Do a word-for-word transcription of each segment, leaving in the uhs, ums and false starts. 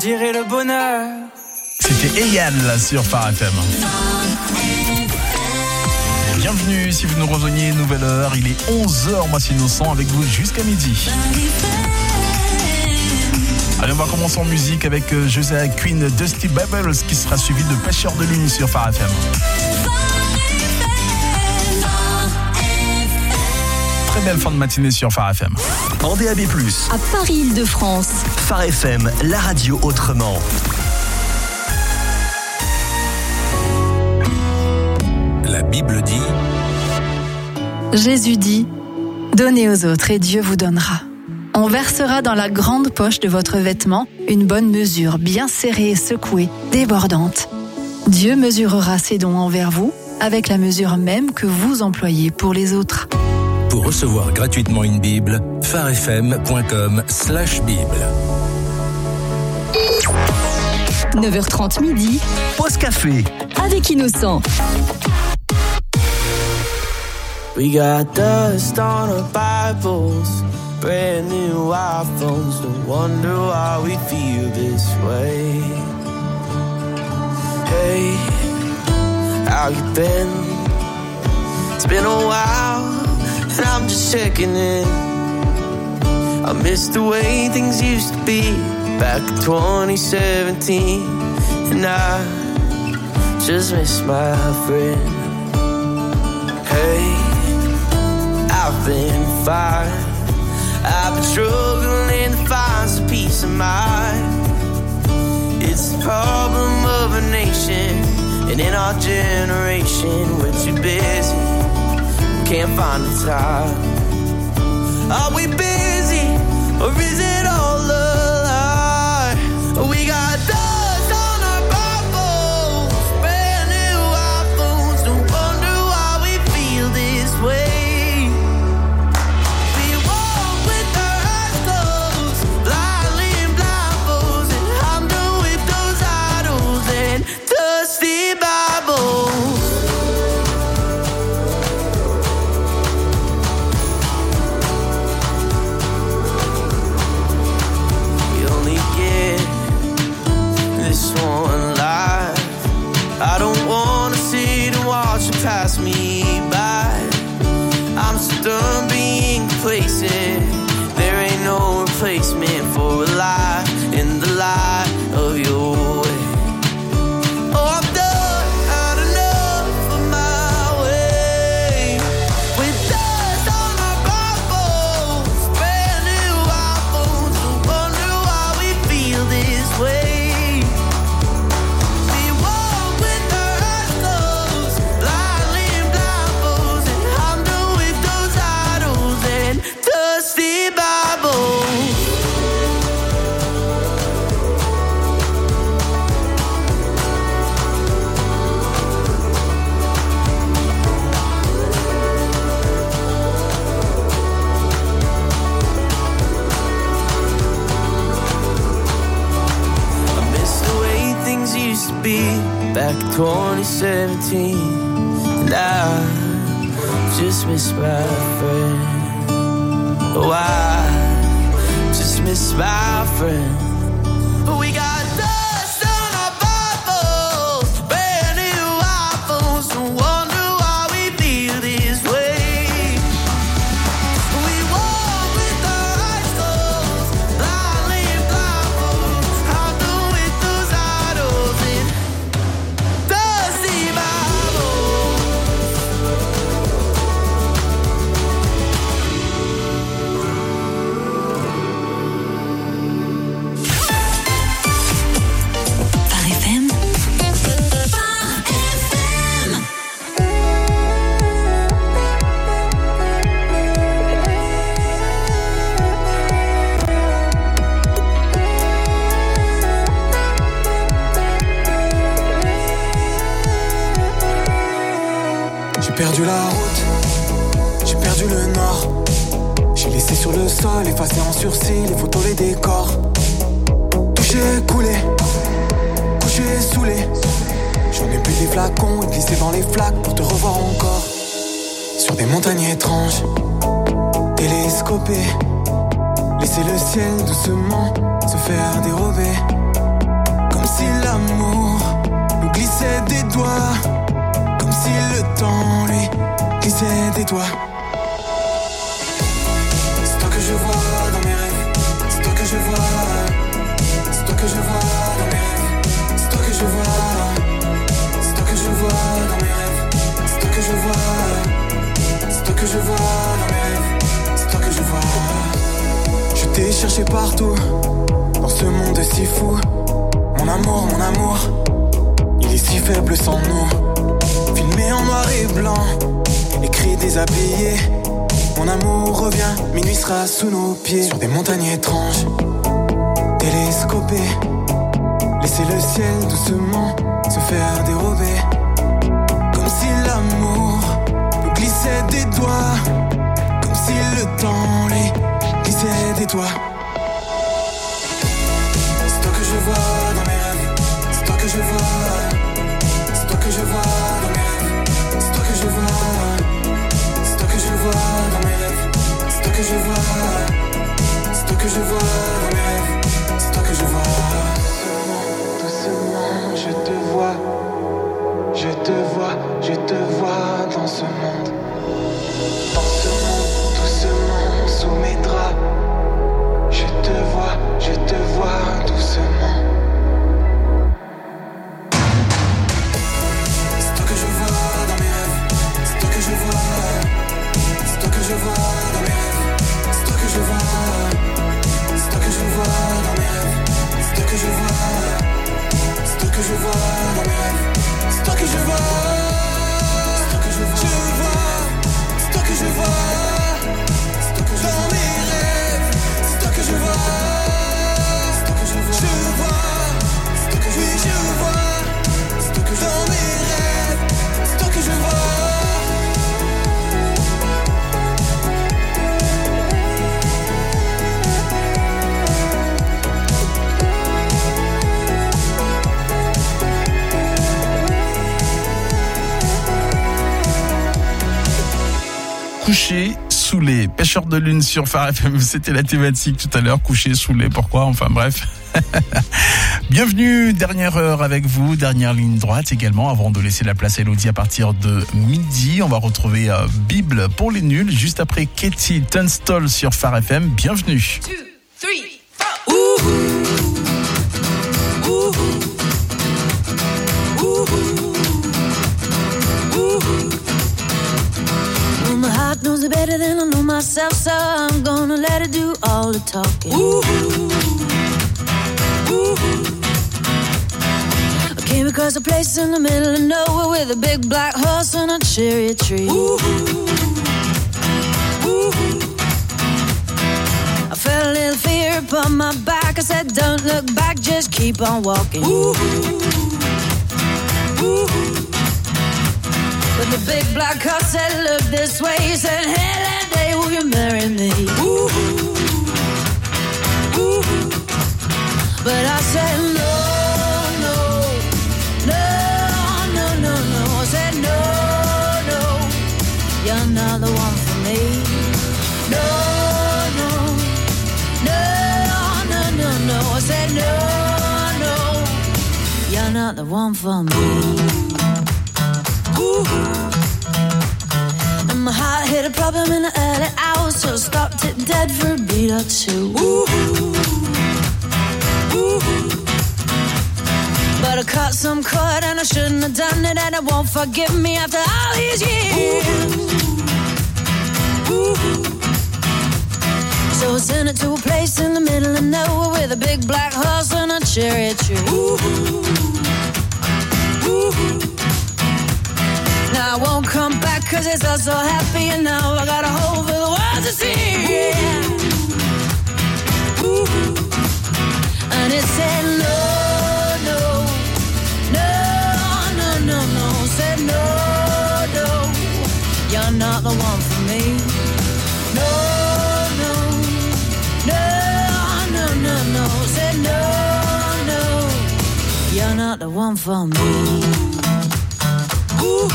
dirait le bonheur. C'était Eyan là sur Phare F M. Bienvenue si vous nous rejoignez, nouvelle heure, il est onze heures, moi c'est Innocent avec vous jusqu'à midi. Allez, on va commencer en musique avec euh, Josiah Quinn, Dusty Bubbles qui sera suivi de Pêcheur de Ligne sur Phare F M. Très belle fin de matinée sur Phare F M. En D A B plus, à Paris-Île-de-France. Phare F M, la radio autrement. La Bible dit... Jésus dit, donnez aux autres et Dieu vous donnera. On versera dans la grande poche de votre vêtement une bonne mesure, bien serrée et secouée, débordante. Dieu mesurera ses dons envers vous avec la mesure même que vous employez pour les autres. Pour recevoir gratuitement une Bible, pharefm.com slash Bible. neuf heures trente midi. Pause café. Avec Innocent. We got dust on our Bibles, brand new iPhones, no wonder why we feel this way. Hey, how you been? It's been a while, and I'm just checking in. I miss the way things used to be back in twenty seventeen, and I just miss my friend. Hey, I've been fine. I've been struggling to find some peace of mind. It's the problem of a nation, and in our generation, we're too busy, we can't find the time. Are we busy, or is it all a lie? We got dust on our Bibles, brand new iPhones, no wonder why we feel this way. Pass me by. I'm so done being complacent. There ain't no replacement for a life in the light of your way. Oh, I'm done, had enough of my way. With dust on our Bibles, brand new iPhones, no wonder why we feel this way. Back in twenty seventeen, and I just miss my friend. Oh, I just miss my friend. We got dust on our Bibles, brand new iPhones, no wonder why we feel this way. We walk with our eyes closed, blindly blindfold. I'm done with those idols and dusty Bibles. Phare F M. J'ai perdu la route, j'ai perdu le nord. J'ai laissé sur le sol, effacé en sursis, les photos, les décors. Touché, coulé, couché, saoulé. J'en ai bu des flacons et glissé dans les flaques pour te revoir encore. Sur des montagnes étranges, télescopées. Laisser le ciel doucement se faire dérober. si l'amour nous glissait des doigts, comme si le temps lui glissait des doigts. C'est toi que je vois dans mes rêves, c'est toi que je vois, c'est toi que je vois dans mes rêves, c'est toi que je vois, c'est toi que je vois dans mes rêves, c'est toi que je vois, c'est toi que je vois dans mes rêves, c'est toi que je vois. Je t'ai cherché partout, dans ce monde si fou. Mon amour, mon amour, il est si faible sans nous. Filmé en noir et blanc, écrit déshabillé. Mon amour revient, minuit sera sous nos pieds. Sur des montagnes étranges, télescopées. Laissez le ciel doucement se faire dérober. Comme si l'amour nous glissait des doigts, comme si le temps lui glissait des doigts. C'est toi que je vois dans mes rêves, c'est toi que je vois, c'est toi que je vois dans mes rêves, c'est toi que je vois, c'est toi que je vois dans mes rêves, c'est toi que je vois, c'est toi que je vois dans mes rêves, c'est toi que je vois. Doucement, doucement, je te vois, je te vois, je te vois dans ce monde, dans ce monde, doucement, sous mes draps. Je te vois, je te vois doucement. C'est toi que je vois dans mes rêves, c'est toi que je vois, c'est toi que je vois dans mes rêves, c'est toi que je vois, c'est toi que je vois dans mes rêves, c'est toi que je vois, c'est toi que je vois dans mes rêves, c'est toi que je vois, c'est toi que je vois, c'est toi que je vois, c'est toi que je vois dans mes rêves, c'est toi que je vois, c'est toi que je vois, je vois, c'est toi que je vois, je vois, c'est toi que je vois dans mes rêves, c'est toi que je vois. Couché sous les pêcheurs de lune sur Phare F M, c'était la thématique tout à l'heure, couché sous les, pourquoi, enfin bref. Bienvenue, dernière heure avec vous, dernière ligne droite également, avant de laisser la place à Elodie à partir de midi. On va retrouver euh, Bible pour les nuls, juste après Katie Tunstall sur Phare F M. Bienvenue. Two, three, four. Ooh. Ooh. Ooh. Ooh. Well, my heart knows it better than I know myself, so I'm gonna let it do all the talking. Ooh. Ooh. I came across a place in the middle of nowhere with a big black horse and a cherry tree. Ooh. Ooh. I felt a little fear upon my back. I said, don't look back, just keep on walking. Ooh. Ooh. But the big black horse said, look this way. He said, hey, that day will you marry me? Ooh. Ooh. But I said, no, no, no, no, no, no. I said, no, no, you're not the one for me. No, no, no, no, no, no. I said, no, no, you're not the one for me. Ooh. And my heart hit a problem in the early hours, so I stopped it dead for a beat or two. Ooh. Ooh. But I caught some cord and I shouldn't have done it, and it won't forgive me after all these years. Ooh. So I sent it to a place in the middle of nowhere with a big black horse and a cherry tree. Ooh. Ooh. Now I won't come back cause it's all so happy, and now I got a hole for the world to see. Ooh. And it said no, no, no, no, no, no. Said no, no, you're not the one for me. No, no, no, no, no, no. Said no, no, you're not the one for me. Ooh.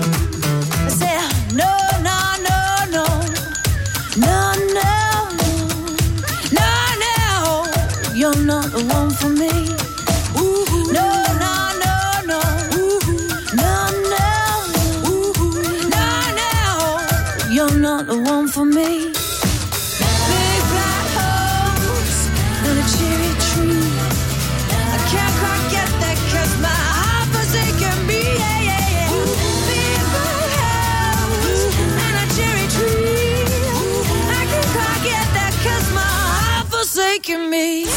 I said no, no, no, no, no, no, no. you're not the one for me. Big black holes and a cherry tree. I can't quite get that 'cause my heart forsaken me. Yeah, yeah, yeah. Big black holes and a cherry tree. I can't quite get that 'cause my heart forsaken me.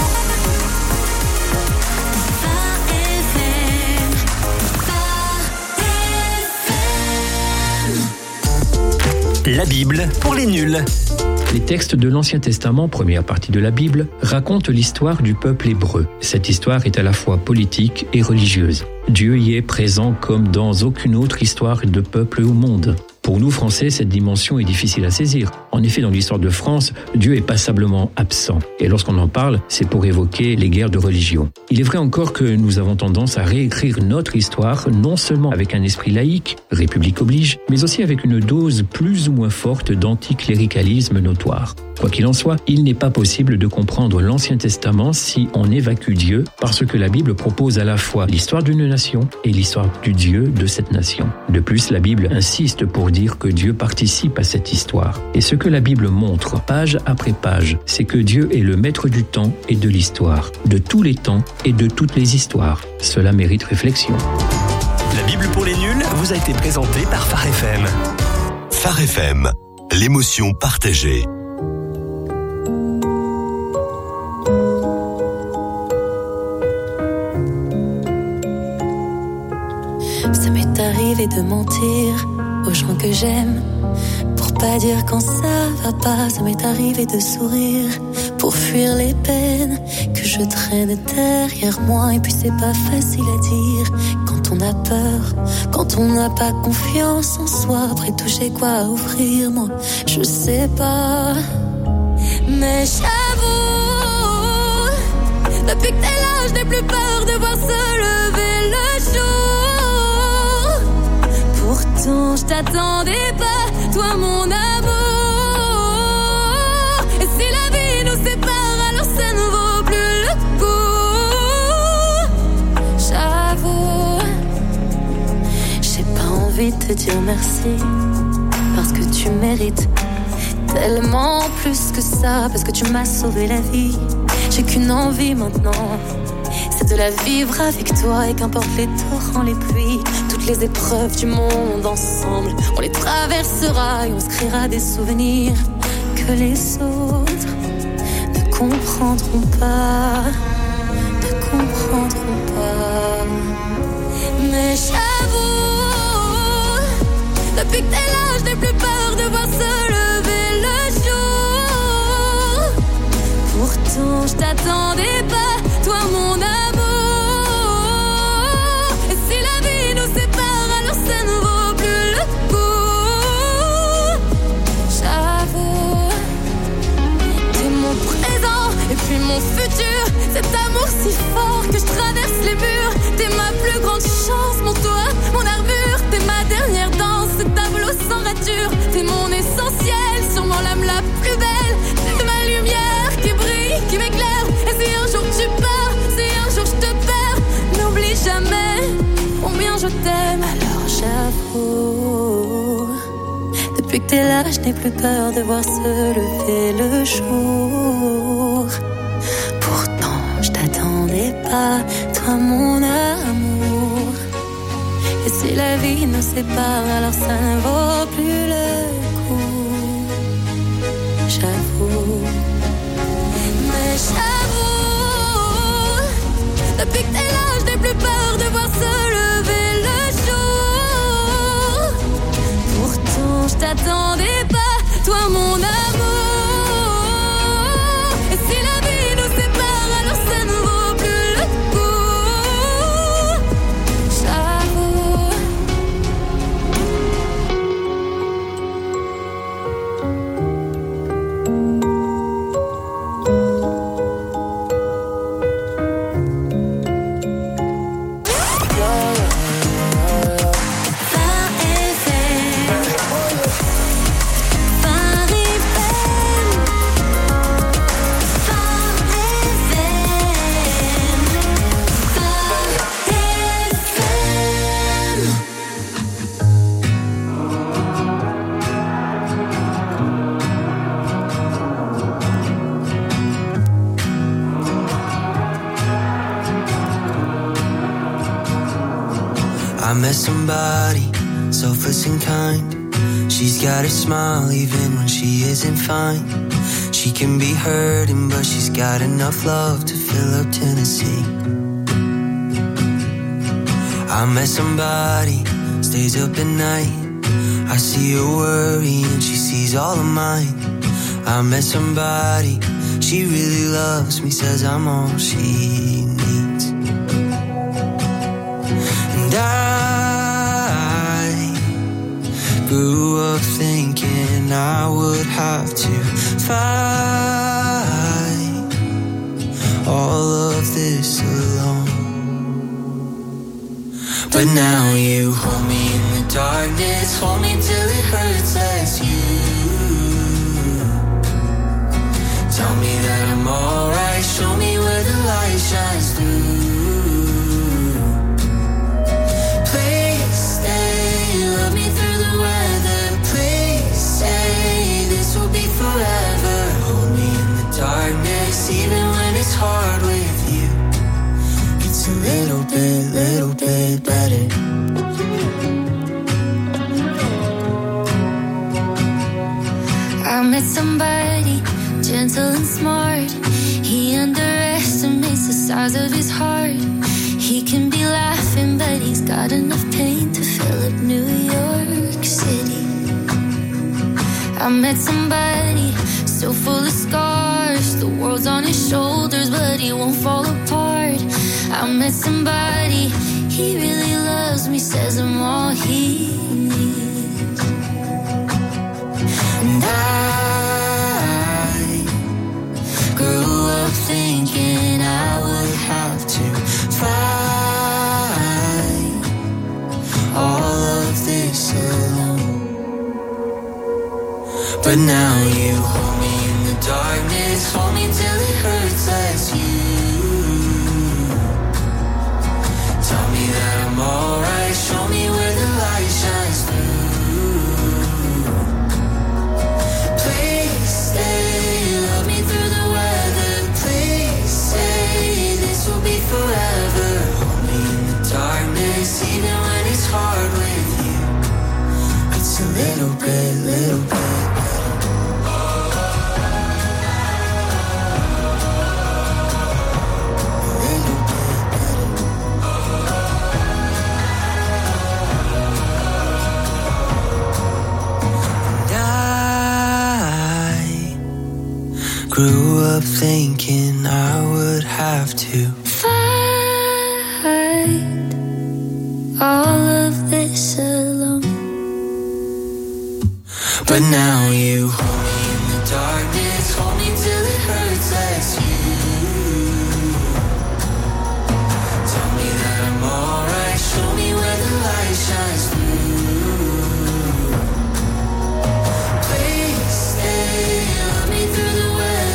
La Bible pour les nuls. Les textes de l'Ancien Testament, première partie de la Bible, racontent l'histoire du peuple hébreu. Cette histoire est à la fois politique et religieuse. Dieu y est présent comme dans aucune autre histoire de peuple au monde. Pour nous, Français, cette dimension est difficile à saisir. En effet, dans l'histoire de France, Dieu est passablement absent. Et lorsqu'on en parle, c'est pour évoquer les guerres de religion. Il est vrai encore que nous avons tendance à réécrire notre histoire, non seulement avec un esprit laïque, République oblige, mais aussi avec une dose plus ou moins forte d'anticléricalisme notoire. Quoi qu'il en soit, il n'est pas possible de comprendre l'Ancien Testament si on évacue Dieu, parce que la Bible propose à la fois l'histoire d'une nation et l'histoire du Dieu de cette nation. De plus, la Bible insiste pour dire que Dieu participe à cette histoire. Et ce que la Bible montre, page après page, c'est que Dieu est le maître du temps et de l'histoire, de tous les temps et de toutes les histoires. Cela mérite réflexion. La Bible pour les nuls vous a été présentée par Phare F M. Phare F M, l'émotion partagée. Ça m'est arrivé de mentir aux gens que j'aime pour pas dire quand ça va pas. Ça m'est arrivé de sourire pour fuir les peines que je traîne derrière moi. Et puis c'est pas facile à dire quand on a peur, quand on n'a pas confiance en soi. Après tout j'ai quoi offrir, moi je sais pas. Mais j'avoue, depuis que t'es là je n'ai plus peur de voir se lever le jour. Pourtant je t'attendais pas, toi mon amour. Et si la vie nous sépare, alors ça ne vaut plus le coup. J'avoue, j'ai pas envie de te dire merci, parce que tu mérites tellement plus que ça, parce que tu m'as sauvé la vie. J'ai qu'une envie maintenant, c'est de la vivre avec toi. Et qu'importe les torrents, les pluies, toutes les épreuves du monde ensemble, on les traversera et on se créera des souvenirs que les autres ne comprendront pas, ne comprendront pas. Mais j'avoue, depuis que t'es là, je n'ai plus peur de voir se lever le jour. Pourtant je t'attendais pas, toi mon amour. Et si la vie nous sépare, alors ça ne vaut plus le coup. J'avoue, t'es mon présent et puis mon futur. Cet amour si fort que je traverse les murs. T'es ma plus grande chance, mon toit, mon armure. T'es ma dernière danse, ce tableau sans rature. T'es mon essentiel, sûrement l'âme la plus belle. T'es ma lumière qui brille, qui m'éclaire. Et si un jour tu pars, si un jour je te perds, n'oublie jamais combien je t'aime. Alors j'avoue, depuis que t'es là, je n'ai plus peur de voir se lever le jour. Pourtant je t'attendais pas, toi mon amour. Et si la vie nous sépare, alors ça ne vaut plus le coup. J'avoue, mais j'avoue, depuis que t'es là, je n'ai plus peur de voir se lever le jour. Pourtant je t'attendais pas, toi mon amour. Et si la vie nous sépare, alors ça ne vaut plus le coup. J'avoue. Phare F M, Phare F M. met somebody selfless and kind. She's got a smile even when she isn't fine. She can be hurting, but she's got enough love to fill up Tennessee. I met somebody, stays up at night. I see her worry and she sees all of mine. I met somebody, she really loves me, says I'm all she needs. And I grew up thinking I would have to fight all of this alone. But now you hold me in the darkness, hold me till it hurts as you tell me that I'm alright, show me where the light shines through. Please stay, love me through the weather. Please say this will be forever. Hold me in the darkness, even when it's hard with you. It's a little bit, little bit better. I met somebody gentle and smart. He underestimates the size of his heart. He can be laughing, but he's got enough pain to fill up New York City. I met somebody so full of scars. The world's on his shoulders, but he won't fall apart. I met somebody, he really loves me, says I'm all he needs. And I grew up thinking I would have to fight all of this alone. But now you hold me in the darkness, hold me till it hurts as you tell me that I'm alright, show me where the light shines through. Please stay, love me through the weather. Please say this will be forever. Hold me in the darkness, even when it's hard with you. It's a little bit, little bit. Grew up thinking I would have to fight all of this alone. But now you hold me in the darkness, hold me till it hurts as you tell me that I'm alright, show me where the light shines through. Please stay, love me through the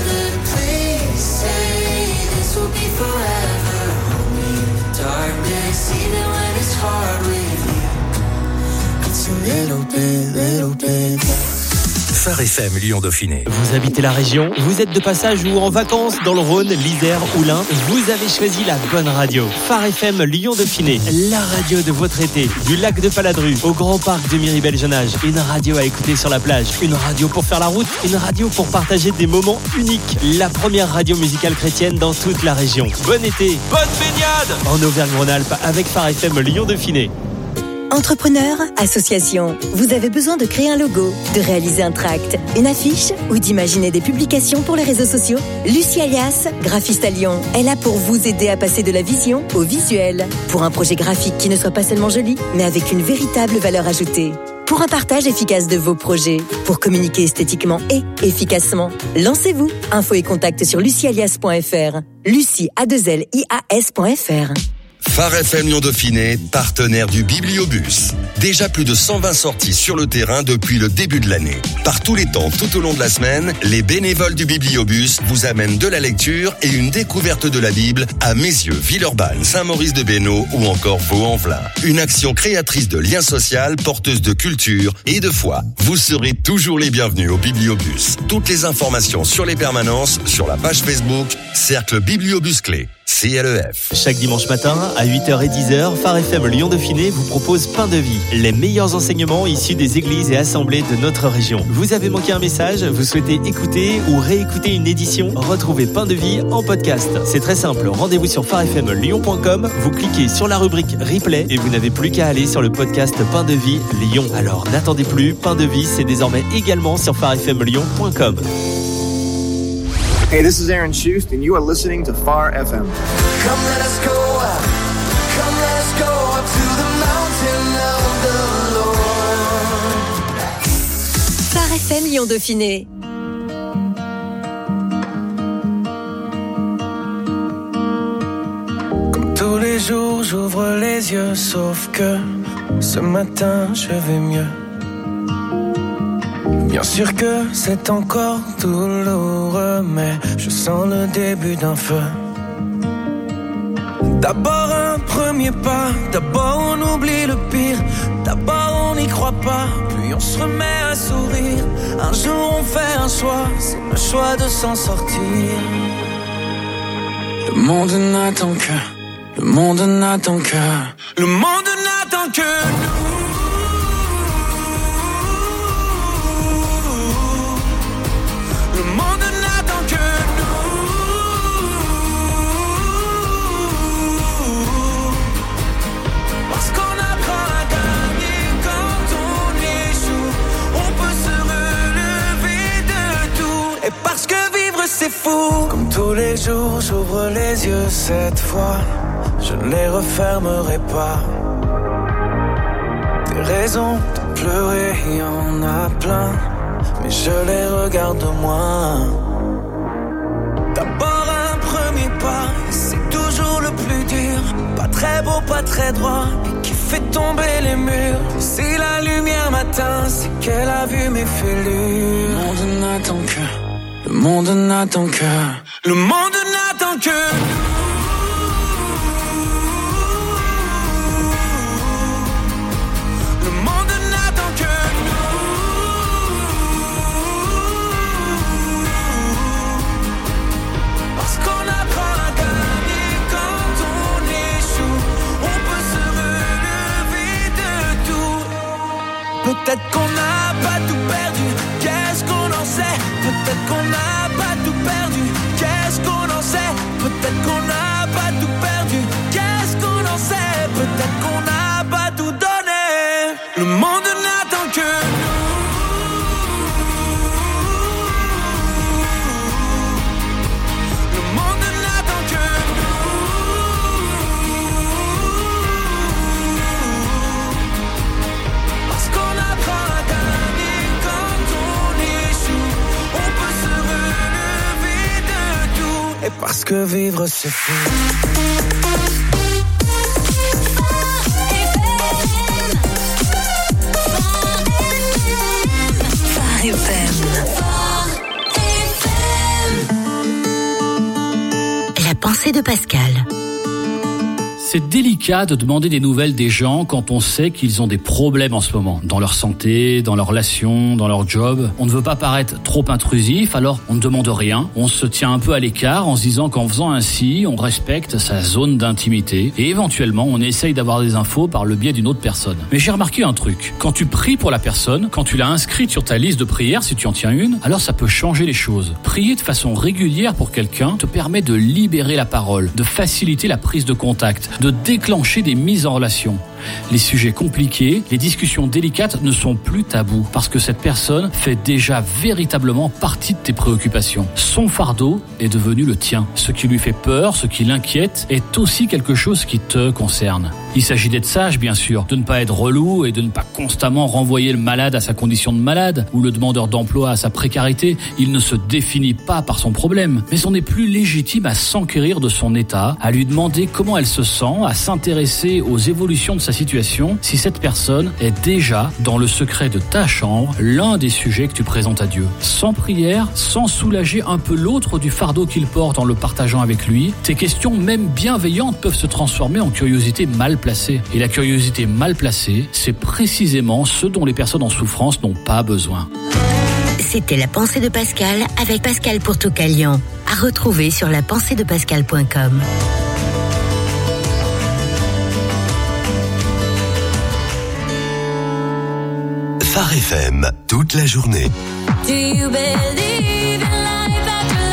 will be forever. Hold me in the darkness, even when it's hard with you. It's a little bit, little bit. Phare F M Lyon-Dauphiné. Vous habitez la région, vous êtes de passage ou en vacances dans le Rhône, l'Isère ou l'Ain, vous avez choisi la bonne radio. Phare F M Lyon-Dauphiné, la radio de votre été. Du lac de Paladru au grand parc de Miribel-Jonage. Une radio à écouter sur la plage, une radio pour faire la route, une radio pour partager des moments uniques. La première radio musicale chrétienne dans toute la région. Bon été, bonne baignade en Auvergne-Rhône-Alpes avec Phare F M Lyon-Dauphiné. Entrepreneurs, associations, vous avez besoin de créer un logo, de réaliser un tract, une affiche ou d'imaginer des publications pour les réseaux sociaux? Lucie Alias, graphiste à Lyon, est là pour vous aider à passer de la vision au visuel. Pour un projet graphique qui ne soit pas seulement joli, mais avec une véritable valeur ajoutée. Pour un partage efficace de vos projets, pour communiquer esthétiquement et efficacement, lancez-vous. Infos et contacts sur lucie alias point f r. Lucie A deux L I A S point f r. Phare F M Lyon-Dauphiné, partenaire du Bibliobus. Déjà plus de cent vingt sorties sur le terrain depuis le début de l'année. Par tous les temps, tout au long de la semaine, les bénévoles du Bibliobus vous amènent de la lecture et une découverte de la Bible à Mézieux, Villeurbanne, Saint-Maurice-de-Bénaud ou encore Vaux-en-Velin. Une action créatrice de lien social, porteuse de culture et de foi. Vous serez toujours les bienvenus au Bibliobus. Toutes les informations sur les permanences sur la page Facebook Cercle Bibliobus Clé. C L E F. Chaque dimanche matin, à huit heures et dix heures, Phare F M Lyon Dauphiné vous propose Pain de Vie, les meilleurs enseignements issus des églises et assemblées de notre région. Vous avez manqué un message, vous souhaitez écouter ou réécouter une édition? Retrouvez Pain de Vie en podcast. C'est très simple, rendez-vous sur phare f m lyon point com, vous cliquez sur la rubrique Replay et vous n'avez plus qu'à aller sur le podcast Pain de Vie Lyon. Alors n'attendez plus, Pain de Vie, c'est désormais également sur phare f m lyon point com. Hey, this is Aaron Schust, and you are listening to Phare F M. Come let us go up, come let us go up to the mountain of the Lord. Phare F M Lyon Dauphiné. Comme tous les jours, j'ouvre les yeux, sauf que ce matin, je vais mieux. Bien sûr que c'est encore douloureux, mais je sens le début d'un feu. D'abord un premier pas, d'abord on oublie le pire, d'abord on n'y croit pas, puis on se remet à sourire. Un jour on fait un choix, c'est le choix de s'en sortir. Le monde n'attend que, le monde n'attend que, le monde n'attend que nous. Parce que vivre c'est fou. Comme tous les jours j'ouvre les yeux, cette fois je ne les refermerai pas. Des raisons de pleurer, il y en a plein, mais je les regarde moins. D'abord un premier pas, c'est toujours le plus dur. Pas très beau, pas très droit, et qui fait tomber les murs. Si la lumière m'atteint, c'est qu'elle a vu mes fêlures. Le monde n'attend que, le monde n'attend que, le monde n'attend que nous. Le monde n'attend que nous. Parce qu'on apprend à gagner quand on échoue. On peut se relever de tout. Peut-être qu'on n'a pas tout perdu, qu'est-ce qu'on en sait? Peut-être qu'on n'a pas tout perdu, qu'est-ce qu'on en sait? Peut-être qu'on n'a pas tout perdu, qu'est-ce qu'on en sait? Peut-être qu'on n'a pas tout donné. Le monde n'attend que nous. Le monde n'attend que nous. Parce qu'on apprend à gagner quand on échoue. On peut se relever de tout. Et parce que vivre c'est fou. Phare F M. La pensée de Pascal. C'est délicat de demander des nouvelles des gens quand on sait qu'ils ont des problèmes en ce moment, dans leur santé, dans leurs relations, dans leur job. On ne veut pas paraître trop intrusif, alors on ne demande rien. On se tient un peu à l'écart en se disant qu'en faisant ainsi, on respecte sa zone d'intimité et éventuellement on essaye d'avoir des infos par le biais d'une autre personne. Mais j'ai remarqué un truc. Quand tu pries pour la personne, quand tu l'as inscrite sur ta liste de prières, si tu en tiens une, alors ça peut changer les choses. Prier de façon régulière pour quelqu'un te permet de libérer la parole, de faciliter la prise de contact, de déclencher des mises en relation. Les sujets compliqués, les discussions délicates ne sont plus tabous parce que cette personne fait déjà véritablement partie de tes préoccupations. Son fardeau est devenu le tien. Ce qui lui fait peur, ce qui l'inquiète est aussi quelque chose qui te concerne. Il s'agit d'être sage, bien sûr, de ne pas être relou et de ne pas constamment renvoyer le malade à sa condition de malade ou le demandeur d'emploi à sa précarité. Il ne se définit pas par son problème, mais on est plus légitime à s'enquérir de son état, à lui demander comment elle se sent, à s'intéresser aux évolutions de sa situation si cette personne est déjà dans le secret de ta chambre l'un des sujets que tu présentes à Dieu. Sans prière, sans soulager un peu l'autre du fardeau qu'il porte en le partageant avec lui, tes questions même bienveillantes peuvent se transformer en curiosité mal placée. Et la curiosité mal placée, c'est précisément ce dont les personnes en souffrance n'ont pas besoin. C'était La Pensée de Pascal avec Pascal Pourtoukalian. À retrouver sur la pensée de pascal point com. Phare F M, toute la journée. Do you believe in life after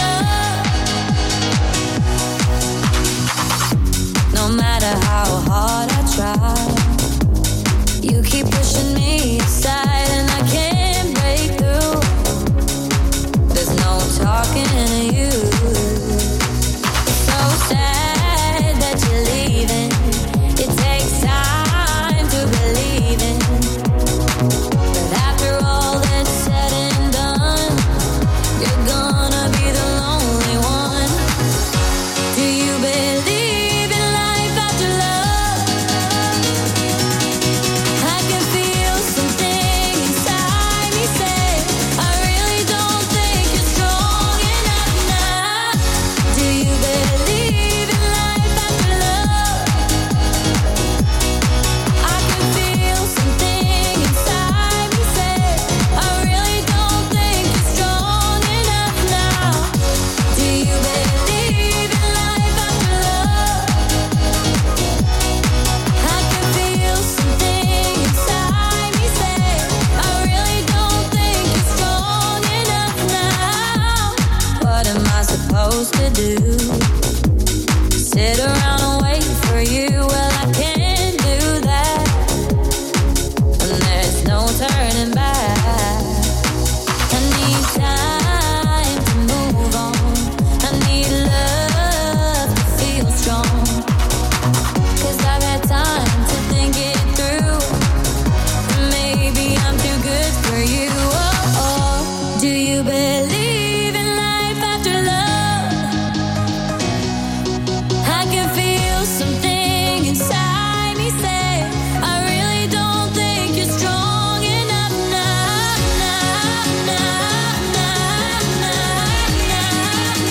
love? No matter how hard I try, you keep pushing me aside and I can't break through. There's no talking to you. So sad that you're leaving. It takes time to believe in. But after all that's said and done, you're gonna be the lonely one. Do you believe in life after love? I can feel something inside me say, I really don't think you're strong enough now. Do you believe in life after love? I can feel something inside me say, I really don't think you're strong enough now. Do you believe in life after love? I can feel something inside me say, I really don't think you're strong enough now. What am I supposed to do? Sit around and wait for you? Well, I can't do that. And there's no turning back. I need time to move on. I need love to feel strong. Cause I've had time to think it through. Maybe I'm too good for you. Oh, oh. Do you believe in life after love? I can feel something inside me say, I really don't think you're strong enough now, now, now, now, now,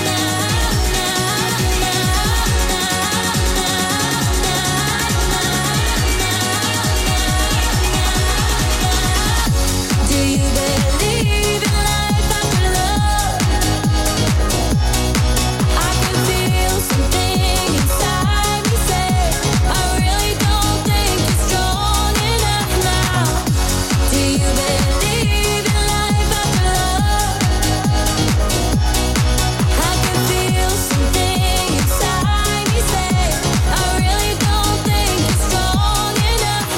Do you believe in life after love? I can feel something inside me say, I really don't think you're strong enough now. Do you believe in life after love? I can feel something inside me say, I really don't think you're strong enough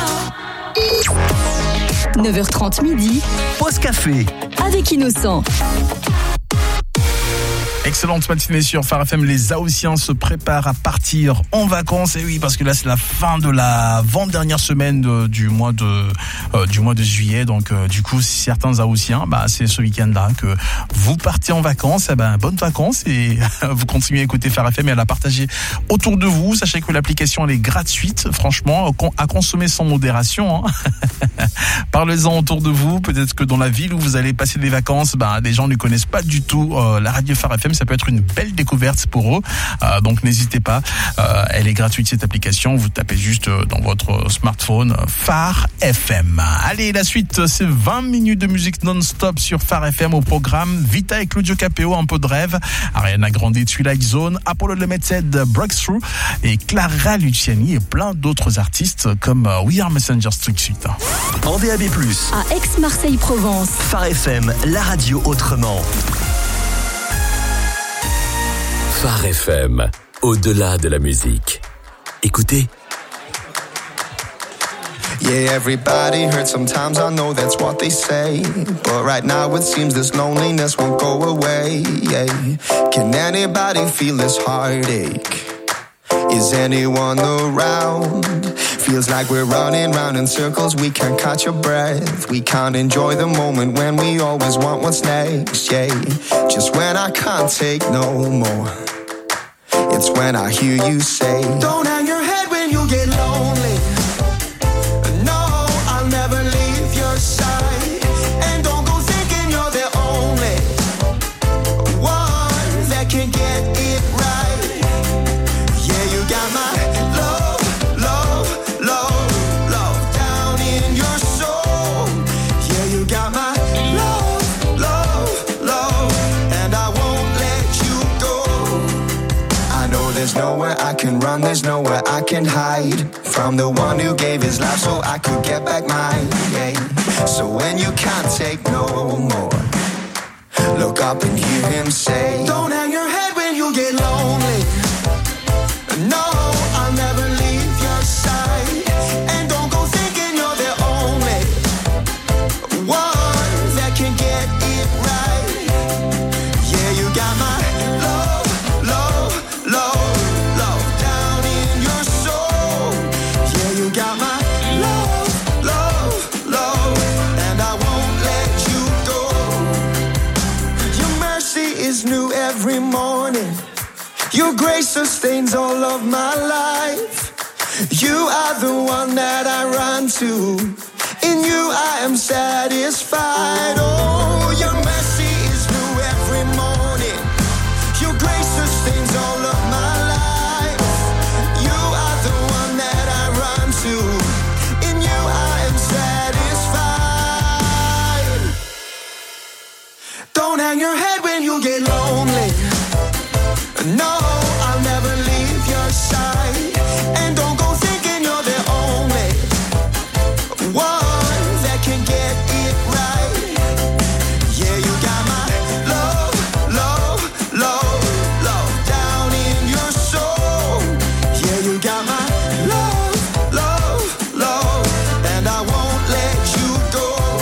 now. neuf heures trente midi. Pause café. Avec Innocent. Excellente matinée sur Phare F M. Les Haussiens se préparent à partir en vacances. Et oui, parce que là, c'est la fin de la avant-dernière semaine de, du mois de euh, du mois de juillet. Donc, euh, du coup, certains Haussiens, bah, c'est ce week-end-là que vous partez en vacances. Eh ben, bonnes vacances et vous continuez à écouter Phare F M et à la partager autour de vous. Sachez que l'application, elle est gratuite, franchement, à consommer sans modération. Hein. Parlez-en autour de vous. Peut-être que dans la ville où vous allez passer des vacances, bah, des gens ne connaissent pas du tout euh, la radio Phare F M. Ça peut être une belle découverte pour eux. Euh, donc n'hésitez pas. Euh, elle est gratuite cette application. Vous tapez juste dans votre smartphone Phare F M. Allez, la suite, c'est vingt minutes de musique non-stop sur Phare F M au programme. Vita et Claudio Capeo, un peu de rêve. Ariana Grande, Twilight Zone, Apollo Limited, Breakthrough et Clara Luciani et plein d'autres artistes comme We Are Messenger Street Suite. En D A B plus, À Aix-Marseille-Provence. Phare F M, la radio autrement. Phare F M, au-delà de la musique. Écoutez. Yeah, everybody hurts sometimes, I know that's what they say. But right now it seems this loneliness won't go away. Yeah. Can anybody feel this heartache? Is anyone around? Feels like we're running round in circles, we can't catch a breath. We can't enjoy the moment when we always want what's next, yeah. Just when I can't take no more, it's when I hear you say, don't hang your head when you get lonely. No, I'll never leave your side. And don't go thinking you're the only one that can get it right. Yeah, you got my love, love, love, love down in your soul. Yeah, you got my love, love. one, there's nowhere I can hide from the one who gave his life so I could get back mine. Yeah. So when you can't take no more, look up and hear him say, don't hang your head when you get lonely. No, I'll never leave your side. And don't go thinking you're the only one that can get it right. Yeah, you got my love, love, love, love down in your soul. Yeah, you got my love, love, love, and I won't let you go. Your mercy is new every morning. Your grace sustains all of my life. You are the one that I run to. In you I am satisfied. Oh, your mercy is new every morning. Your grace sustains all of my life. You are the one that I run to. In you I am satisfied. Don't hang your head when you get lonely. No, I'll never leave your side. And don't go thinking you're the only one that can get it right. Yeah, you got my love, love, love, love down in your soul. Yeah, you got my love, love, love, and I won't let you go.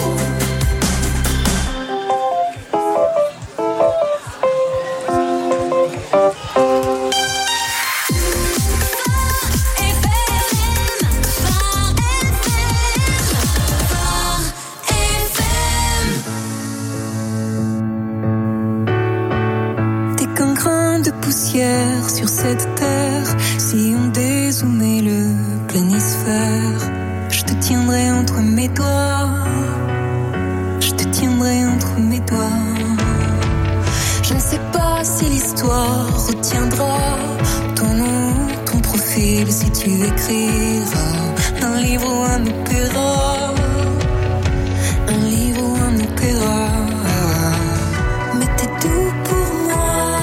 Sur cette terre, si on dézoomait le planisphère, je te tiendrai entre mes doigts, je te tiendrai entre mes doigts. Je ne sais pas si l'histoire retiendra ton nom, ton profil, si tu écriras un livre ou un opéra, un livre ou un opéra. Mais t'es tout pour moi.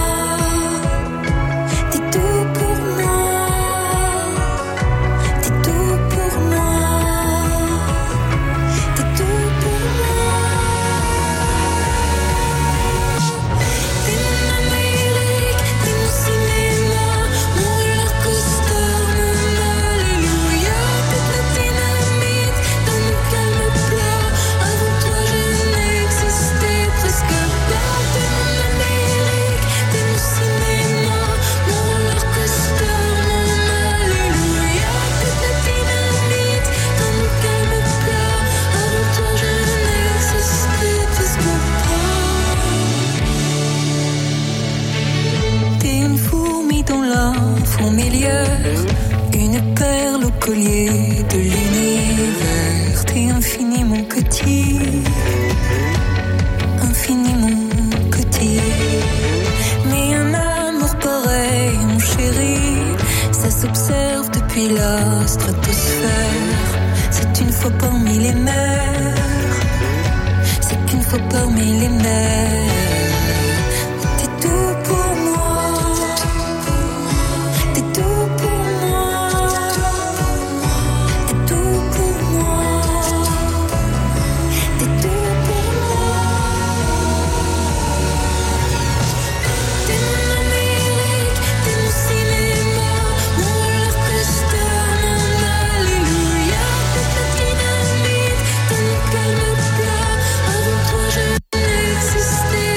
Une perle au collier de l'univers. T'es infiniment petit, infiniment petit. Mais un amour pareil, mon chéri, ça s'observe depuis la stratosphère. C'est une fois parmi les mers, c'est qu'une fois parmi les mers. T'es tout pour moi. Exister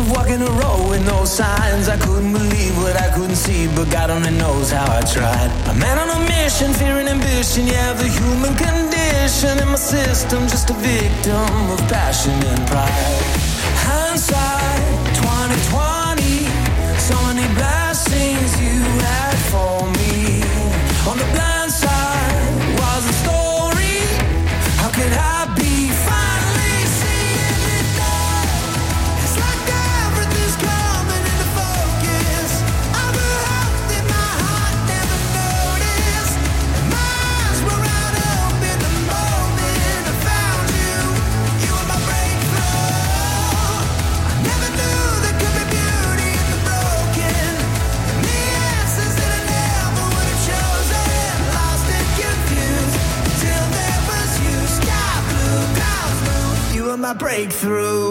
of walking a road with no signs. I couldn't believe what I couldn't see, but God only knows how I tried. A man on a mission, fear and ambition, yeah, the human condition in my system, just a victim of passion and pride. Hindsight, twenty twenty, so many blessings you had for me. On the blind side was a story. How could I be finally seeing it now? It's like everything's coming into focus. I'm a hope that my heart never noticed. My eyes were wide open the moment I found you. You were my breakthrough. I never knew there could be beauty in the broken. And the answers that I never would have chosen. Lost and confused till there was you. Sky blue, clouds blue. You were my breakthrough.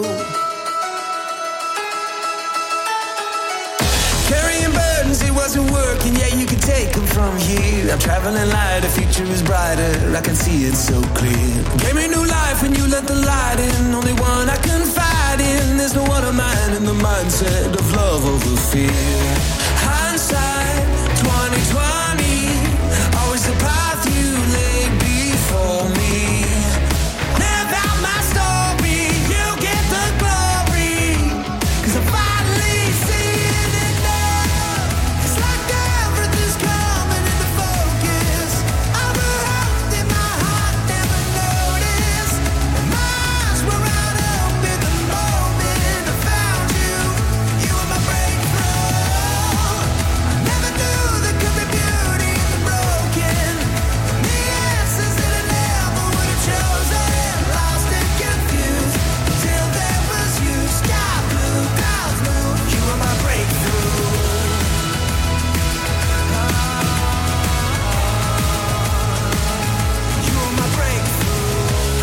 Carrying burdens, it wasn't working. Yeah, you could take them from here. I'm traveling light, the future is brighter. I can see it so clear. Gave me new life when you let the light in. Only one I confide in. There's no other man in the mindset of love over fear. Hindsight, twenty twenty, always the path you laid before me. Live out my story, you get the glory. 'Cause I finally seen it now. It's like everything's coming into focus. I'm a hope that my heart never noticed. And my eyes were wide open the moment I found you. You were my breakthrough. I never knew there could be beauty in the broken. And the answers that I never would have chosen. Lost and confused till there was you. Sky blue, clouds blue. You were my breakthrough. You were my breakthrough.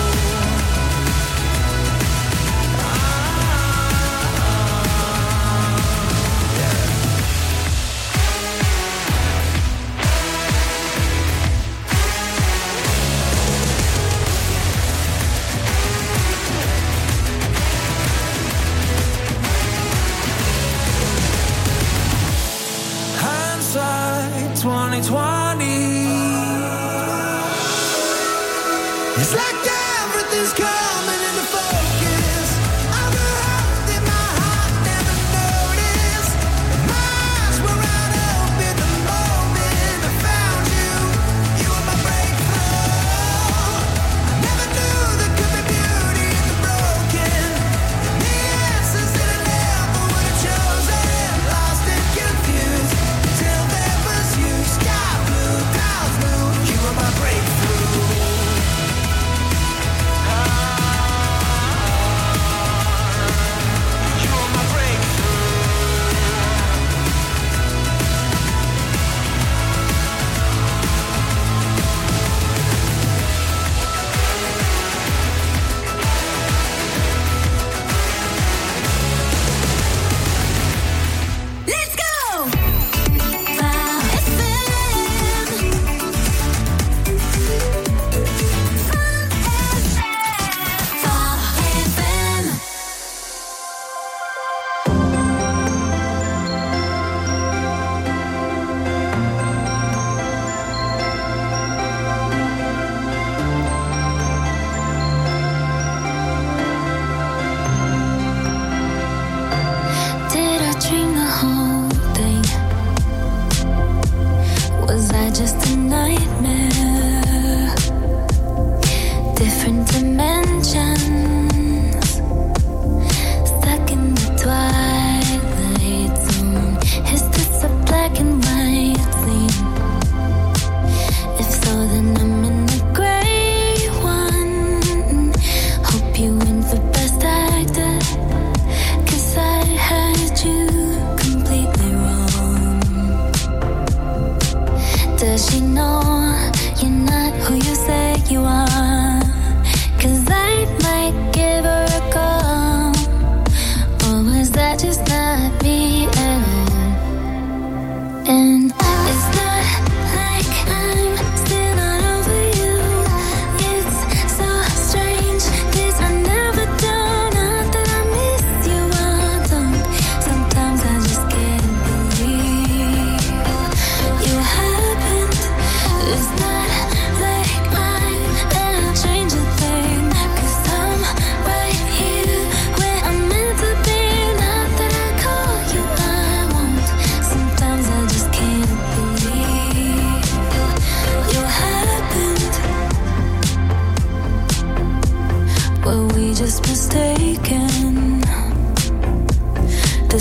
Hindsight, twenty twenty. It's like everything's coming into focus. I'm a hope that my heart never noticed. My eyes were wide open the moment I found you. You were my breakthrough. I never knew there could be beauty in the broken. And the answers that I never would have chosen. Lost and confused till there was you. Sky blue, clouds blue. You were my breakthrough. Ah.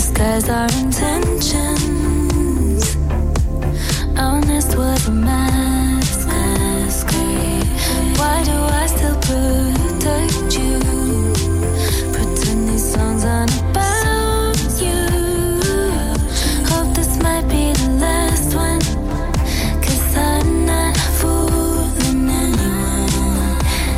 disguise our intentions. Our nest was a masquerade. Why do I still protect you? Pretend these songs aren't about you. Hope this might be the last one, 'cause I'm not fooling anyone.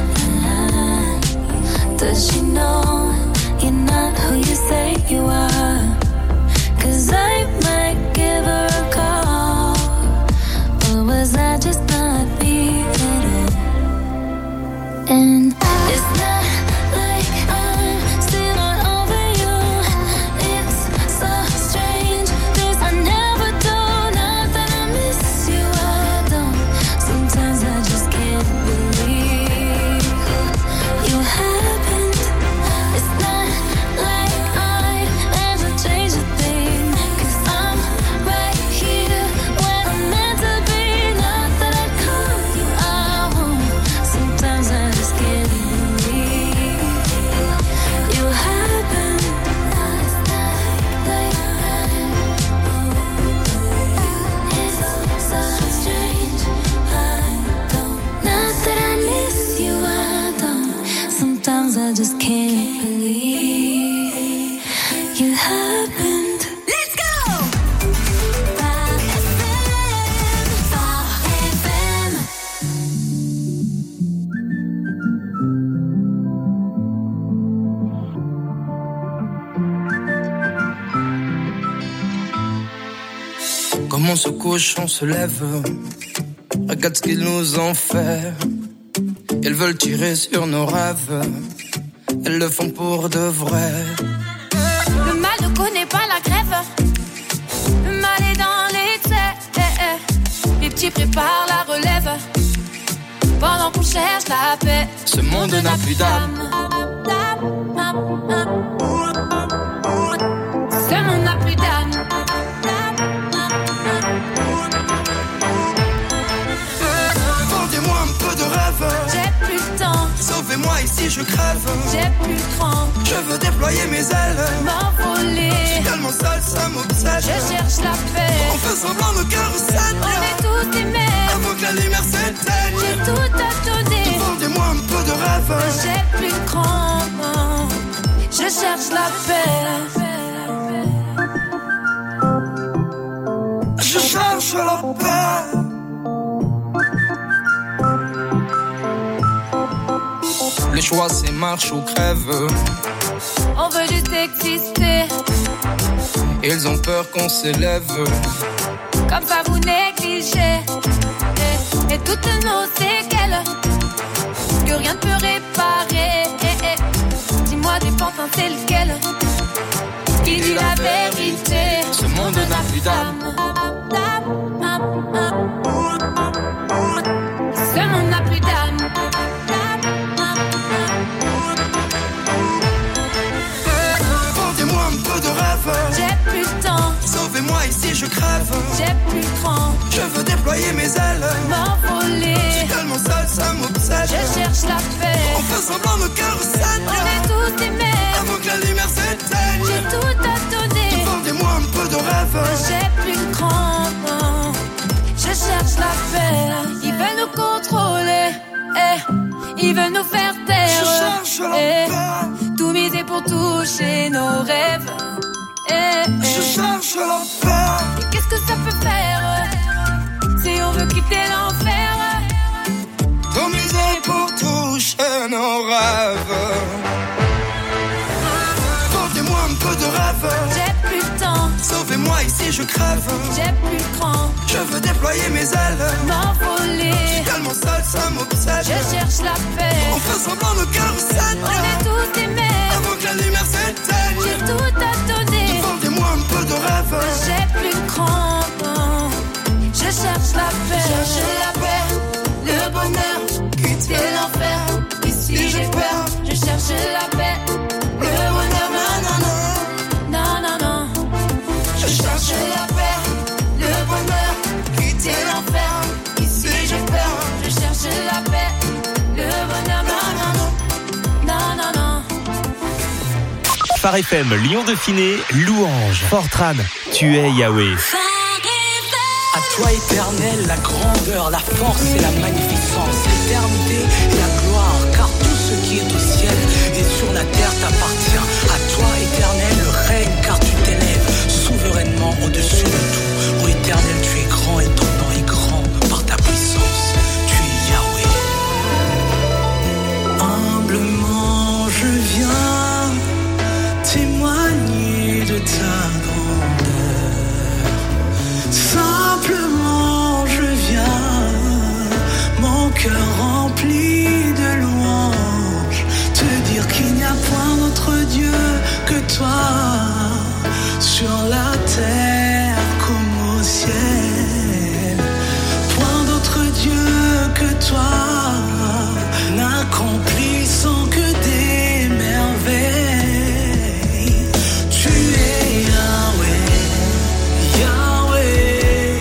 Does she know you're not who you say you are? 'Cause I might give her a call. Or was I just not feeling it? And it's not like I'm still not over you. It's so strange, 'cause I never do. Not that I miss you, I don't. Sometimes I just can't believe you happened. It's not like I ever changed a thing, 'cause I'm right here when I'm meant to be. Not that I call you out. Sometimes I just can't believe you happened. It's not like it's so strange. I don't. Not that I miss you, I don't. Sometimes I just can't believe you happened. Let's go! Far F M, Far F M. Comme on se couche, on se lève. Regarde ce qu'ils nous ont fait. Ils veulent tirer sur nos rêves. Elles le font pour de vrai. Le mal ne connaît pas la grève. Le mal est dans l'excès. Les petits préparent la relève. Pendant qu'on cherche la paix. Ce monde n'a plus d'âme. Ce monde n'a plus d'âme. Vendez-moi un peu de rêve. J'ai plus le temps. Sauvez-moi ici, je crève. J'ai plus le cran. Je veux déployer mes ailes. M'envoler. Je suis tellement seul, ça m'obsède. Je cherche la paix. On fait semblant, nos cœurs recèlent. On est tous des mères. Avant que la lumière s'éteigne. J'ai tout à donner. Vendez-moi un peu de rêve. J'ai plus le cran. Je cherche la paix. Je cherche la paix. Le choix c'est marche ou crève. On veut juste exister. Ils ont peur qu'on s'élève. Comme ça vous négligez. Et, et toutes nos séquelles que rien ne peut réparer. Et, et, dis-moi des pantins c'est lequel qui dit la vérité. Ce monde n'a plus d'âme. Ce monde n'a plus d'âme. Vendez-moi un peu de rêve. J'ai plus le temps. Sauvez-moi ici, je crève. J'ai plus le cran. Je veux déployer mes ailes. M'envoler. Je suis tellement seul, ça m'obsède. Je cherche la paix. On fait semblant, nos cœurs saignent. On est tous des mères. Avant que la lumière s'éteigne. J'ai tout à donner. Vendez-moi un peu de rêve. J'ai plus le cran. Je cherche la paix. Ils veulent nous contrôler. Eh. Ils veulent nous faire taire. Je cherche la eh. paix. Tout miser pour toucher nos rêves. Eh. Je cherche la paix. Et qu'est-ce que ça peut faire si on veut quitter l'enfer? Tout miser pour toucher nos rêves. Vendez-moi un peu de rêve. J'ai plus le temps. Sauvez-moi ici, je crève. J'ai plus le cran. Je veux déployer mes ailes. M'envoler. Je suis tellement seul, ça m'obsède. Je cherche la paix. On fait semblant, nos cœurs saignent. On est tous des mères. Avant que la lumière s'éteigne. J'ai tout à donner. Vendez-moi un peu de rêve. J'ai plus le cran. Je cherche la paix. Je cherche la paix. Le bonheur. Quitter l'enfer. Ici j'ai peur. Je cherche la paix. Le bonheur. Non, non, non. Non, non, non. Je cherche la paix. Le bonheur. Quitter l'enfer. Ici j'ai peur. Je cherche la paix. Le bonheur. Non, non, non. Non, non, non. Phare Phare F M, Lyon Dauphiné, louange. Fortran, tu es Yahweh. À toi éternel, la grandeur, la force et la magnificence, l'éternité et la gloire, car tout ce qui est au ciel et sur la terre t'appartient. À toi éternel, le règne, car tu t'élèves souverainement au-dessus de tout. Ô éternel, tu es grand et ton nom est grand par ta puissance. Tu es Yahweh. Humblement je viens témoigner de ta grandeur. Simplement je viens, mon cœur rempli de louanges, te dire qu'il n'y a point d'autre Dieu que toi, sur la terre comme au ciel. Point d'autre Dieu que toi, n'accomplissant que des merveilles. Tu es Yahweh, Yahweh,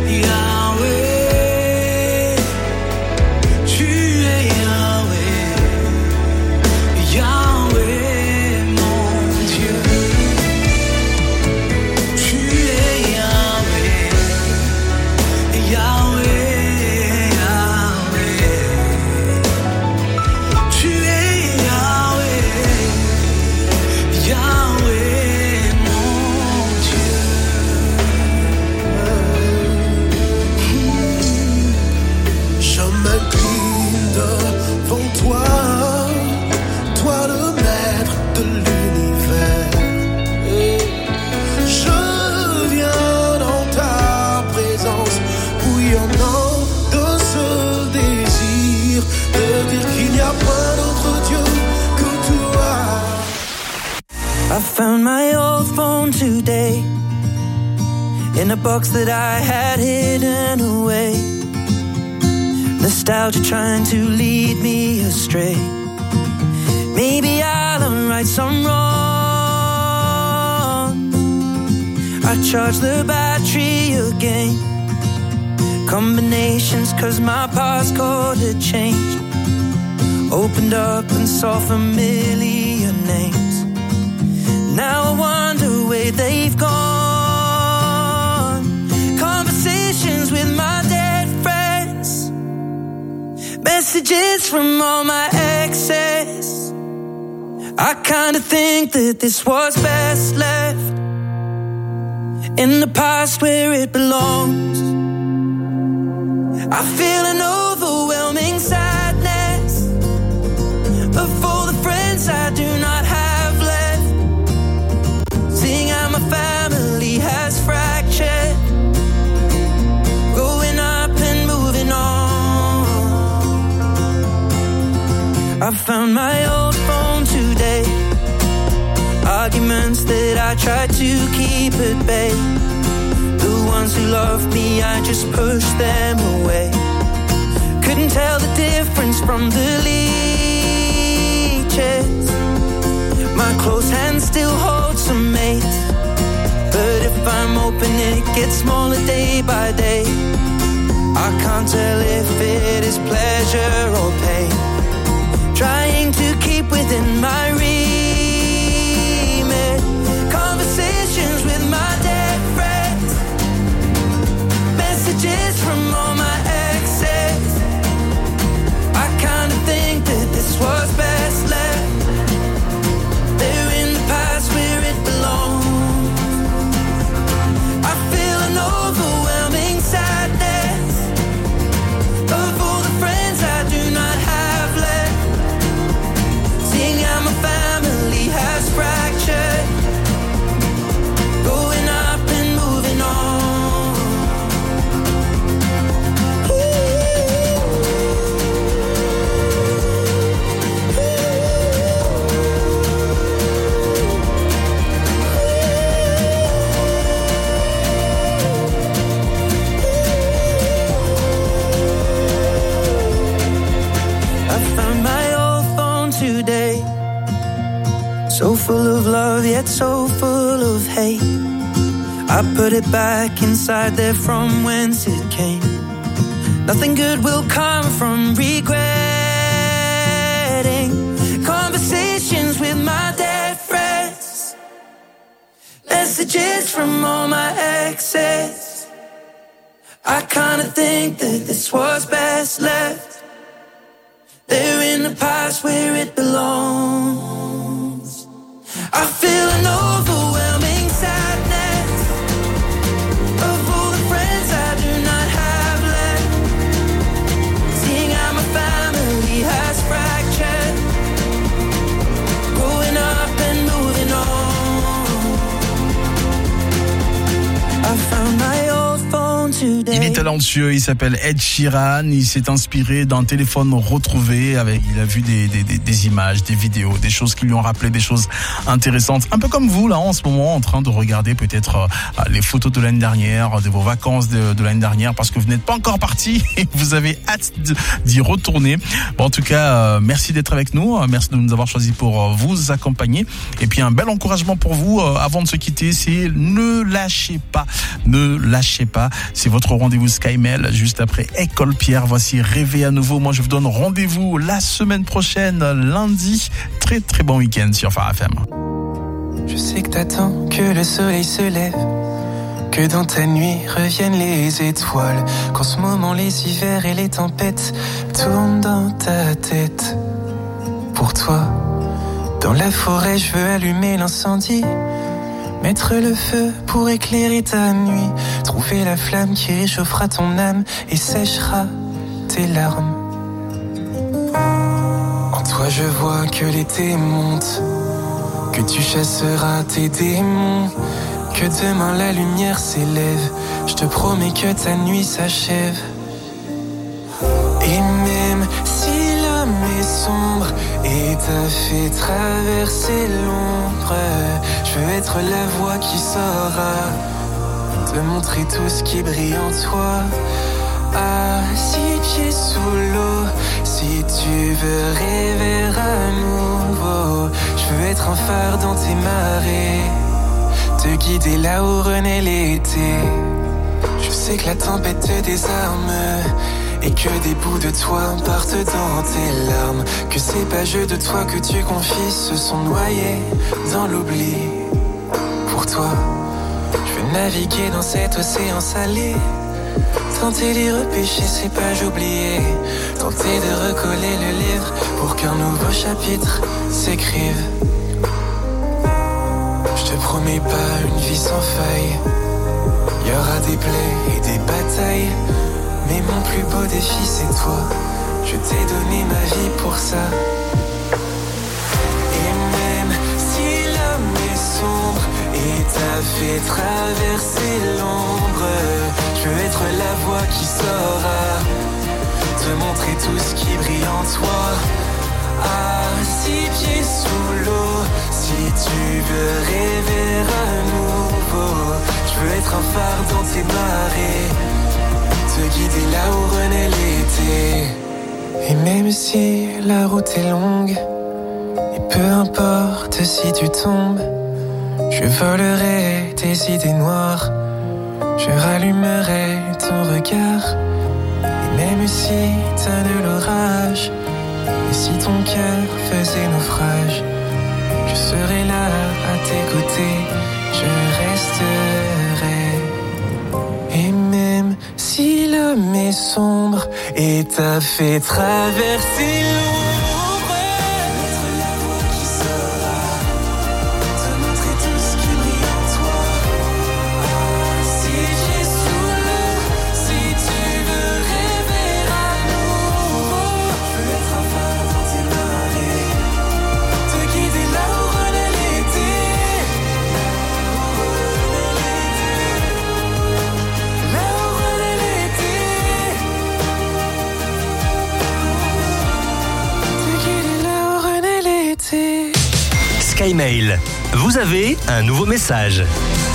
Yahweh. Tu es Yahweh, Yahweh, mon Dieu. Tu es Yahweh, Yahweh, Yahweh. Tu es Yahweh, Yahweh, mon Dieu. Je m'incline devant toi, toi le maître de l'univers. Je viens dans ta présence, bouillonnant de ce désir de dire qu'il n'y a pas d'autre Dieu que toi. I found my old phone today in a box that I had hidden away. Nostalgia trying to lead me astray. Maybe I'll right some wrong. I charged the battery again. Combinations cause my passcode had changed. Opened up and saw familiar names. Now I wonder where they've gone. Conversations with my dead friends. Messages from all my exes. I kinda think that this was best left in the past where it belongs. I feel an overwhelming sadness of all the friends I do not have left. Seeing how my family has fractured, growing up and moving on. I found my old phone today. Arguments that I tried to keep at bay. The ones who loved me, I just pushed them away. Couldn't tell the difference from the leeches. My close hand still holds some mates. But if I'm open, it gets smaller day by day. I can't tell if it is pleasure or pain. Trying to keep within my remit. Conversations with my dead friends. Messages from all my exes. I kinda think that this was best left there in the past where it belongs. I feel an overwhelming sadness of all the friends I do not have left. Seeing how my family has fractured, growing up and moving on. I found my old phone today, so full of love yet so full of hate. I put it back inside there from whence it came. Nothing good will come from regretting conversations with my dead friends. messages from all my exes. I kinda think that this was best left there in the past where it belongs. I feel an overwhelming sadness of all the friends I do not have left, seeing how my family has fractured, growing up and moving on. I found my old phone today. Il est talentueux, il s'appelle Ed Sheeran, il s'est inspiré d'un téléphone retrouvé, avec, il a vu des, des, des, des images, des vidéos, des choses qui lui ont rappelé des choses intéressantes. Un peu comme vous là en ce moment, en train de regarder peut-être euh, les photos de l'année dernière, de vos vacances de, de l'année dernière, parce que vous n'êtes pas encore parti et vous avez hâte de, d'y retourner. Bon, en tout cas, euh, merci d'être avec nous, merci de nous avoir choisi pour euh, vous accompagner. Et puis un bel encouragement pour vous euh, avant de se quitter, c'est ne lâchez pas, ne lâchez pas. C'est votre rendez-vous SkyMail juste après École Pierre. Voici Rêver à nouveau. Moi, je vous donne rendez-vous la semaine prochaine, lundi. Très très bon week-end sur Phare F M. Je sais que t'attends que le soleil se lève, que dans ta nuit reviennent les étoiles, qu'en ce moment les hivers et les tempêtes tournent dans ta tête. Pour toi, dans la forêt, je veux allumer l'incendie, mettre le feu pour éclairer ta nuit, trouver la flamme qui réchauffera ton âme et séchera tes larmes. En toi je vois que l'été monte, que tu chasseras tes démons, que demain la lumière s'élève, je te promets que ta nuit s'achève. Et même si l'homme est sombre et t'a fait traverser l'ombre, je veux être la voix qui saura te montrer tout ce qui brille en toi. À six pieds sous l'eau, si tu veux rêver à nouveau, je veux être un phare dans tes marées, te guider là où renaît l'été. Je sais que la tempête te désarme et que des bouts de toi partent dans tes larmes, que ces pages de toi que tu confies se sont noyées dans l'oubli. Pour toi, je veux naviguer dans cet océan salé, tenter d'y repêcher ces pages oubliées, tenter de recoller le livre pour qu'un nouveau chapitre s'écrive. Je te promets pas une vie sans faille, y aura des plaies et des batailles, mais mon plus beau défi c'est toi, je t'ai donné ma vie pour ça. Et même si l'homme est sombre et t'a fait traverser l'ombre, je veux être la voix qui saura te montrer tout ce qui brille en toi. À six pieds sous l'eau, si tu veux rêver à nouveau, je veux être un phare dans tes marées, te guider là où renaît l'été. Et même si la route est longue, et peu importe si tu tombes, je volerai tes idées noires, je rallumerai ton regard. Et même si t'as de l'orage, et si ton cœur faisait naufrage, je serai là à tes côtés, je resterai. Et même si l'homme est sombre et t'a fait traverser l'ombre, SkyMail. Vous avez un nouveau message.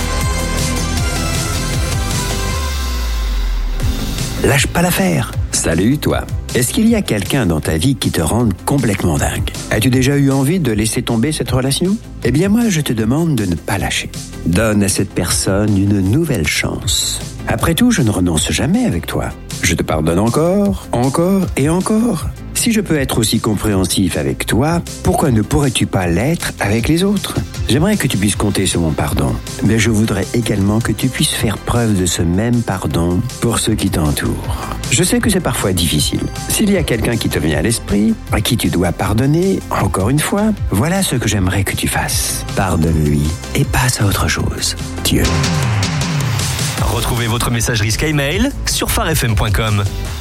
Lâche pas l'affaire. Salut toi. Est-ce qu'il y a quelqu'un dans ta vie qui te rende complètement dingue? As-tu déjà eu envie de laisser tomber cette relation? Eh bien moi, je te demande de ne pas lâcher. Donne à cette personne une nouvelle chance. Après tout, je ne renonce jamais avec toi. Je te pardonne encore, encore et encore. Si je peux être aussi compréhensif avec toi, pourquoi ne pourrais-tu pas l'être avec les autres? J'aimerais que tu puisses compter sur mon pardon, mais je voudrais également que tu puisses faire preuve de ce même pardon pour ceux qui t'entourent. Je sais que c'est parfois difficile. S'il y a quelqu'un qui te vient à l'esprit, à qui tu dois pardonner, encore une fois, voilà ce que j'aimerais que tu fasses. Pardonne-lui et passe à autre chose. Dieu. Retrouvez votre messagerie SkyMail sur phare f m point com.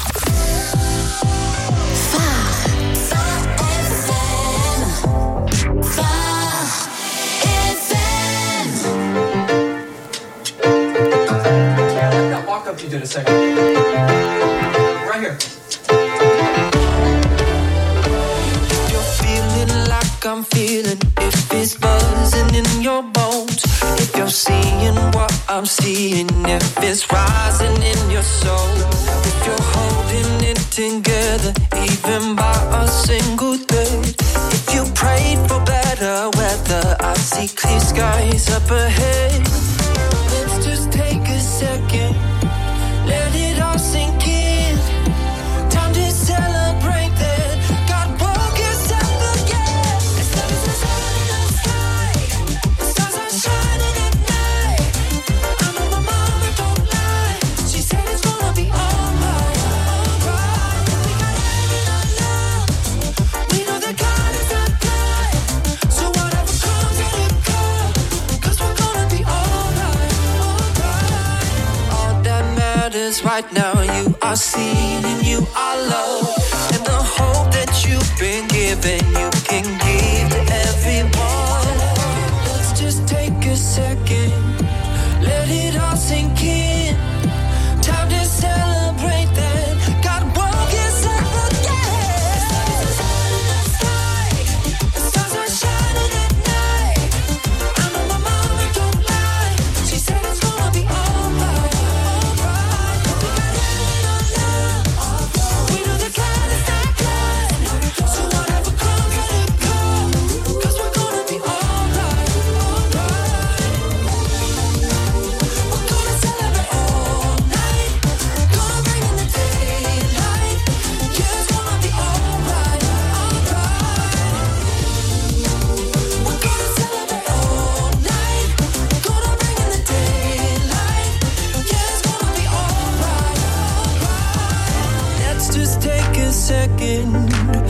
You did a second. Right here. If you're feeling like I'm feeling, if it's buzzing in your bones, if you're seeing what I'm seeing, if it's rising in your soul, if you're holding it together, even by a single thread, if you prayed for better weather, I see clear skies up ahead. Let's just take a second. Let it all sink in. Time to celebrate that God woke us up again. The stars are shining in the sky. The stars are shining at night. I know my mama don't lie. She said it's gonna be alright, alright. We got heaven in our love. We know that God is our guide. So whatever comes, let it go. 'Cause we're gonna be alright, alright. All that matters right now, you are seen and you are loved, and the hope that you've been given you can give to everyone. Let's just take a second, let it all sink in. Time to celebrate that God woke us up again. The stars are shining in the sky. The stars are shining at night. I know my mama don't lie. She said it's gonna be alright. We know the God is that good. So whatever comes, let it go. 'Cause we're gonna be alright, alright. We're gonna celebrate all night. Gonna bring in the daylight. Yeah, it's gonna be alright, alright. We're gonna celebrate all night. Gonna bring in the daylight. Yeah, it's gonna be alright, alright. Let's just take a second.